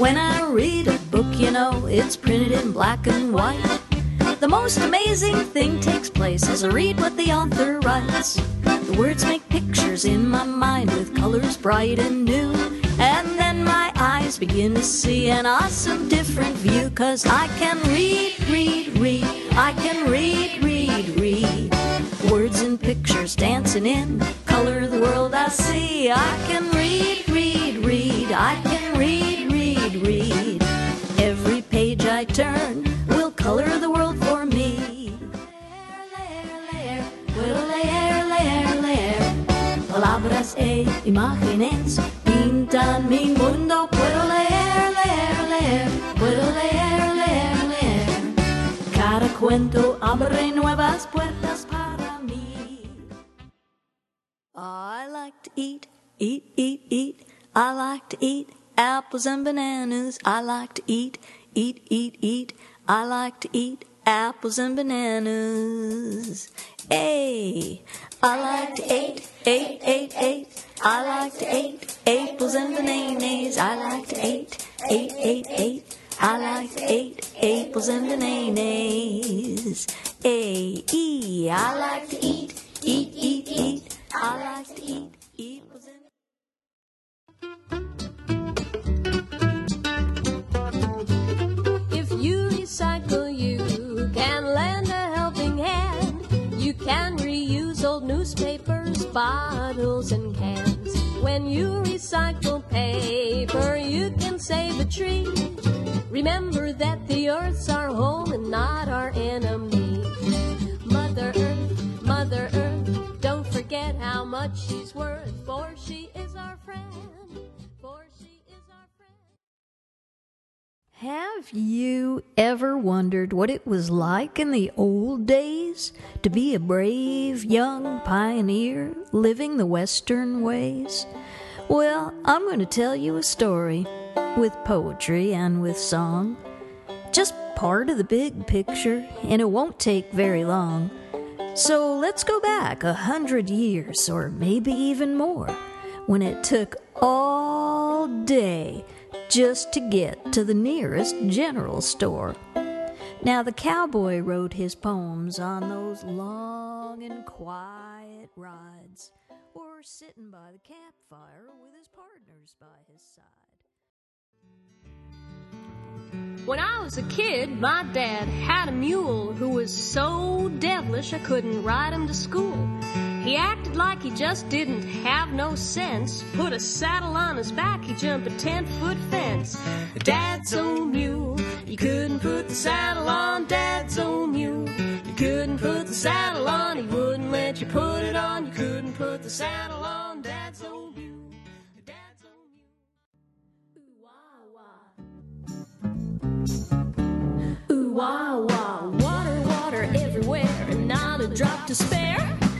When I read a book, you know, it's printed in black and white. The most amazing thing takes place as I read what the author writes. The words make pictures in my mind with colors bright and new. And then my eyes begin to see an awesome different view. 'Cause I can read, I can read. Words and pictures dancing in color the world I see. I can read, I can read. Every page I turn will color the world for me. Puedo leer. Palabras e imágenes pintan mi mundo. Puedo leer. Puedo leer. Cada cuento abre nuevas puertas para mí. I like to eat. I like to eat apples and bananas. I like to eat. I like to eat apples and bananas. Hey, I like to eat. I like to eat apples and bananas. I like to eat. I like to eat apples and bananas. Hey, I like to eat. I like to eat apples and Recycle, you can lend a helping hand. You can reuse old newspapers, bottles, and cans. When you recycle paper, you can save a tree. Remember that the earth's our home and not our enemy. Mother Earth, don't forget how much she's worth, for she is our friend. Have you ever wondered what it was like in the old days to be a brave young pioneer living the Western ways? Well, I'm going to tell you a story with poetry and with song. Just part of the big picture, and it won't take very long. So let's go back 100 years, or maybe even more, when it took all day just to get to the nearest general store. Now the cowboy wrote his poems on those long and quiet rides, or sitting by the campfire with his partners by his side. When I was a kid, my dad had a mule who was so devilish I couldn't ride him to school. He acted like he just didn't have no sense. Put a saddle on his back, he jumped a 10-foot fence. Dad's old mule, you couldn't put the saddle on. Dad's old mule, you couldn't put the saddle on. He wouldn't let you put it on. You couldn't put the saddle on. Dad's old mule. Dad's old mule. Ooh, wah, wah. Ooh, wah, wah. Water everywhere and not a drop to spare.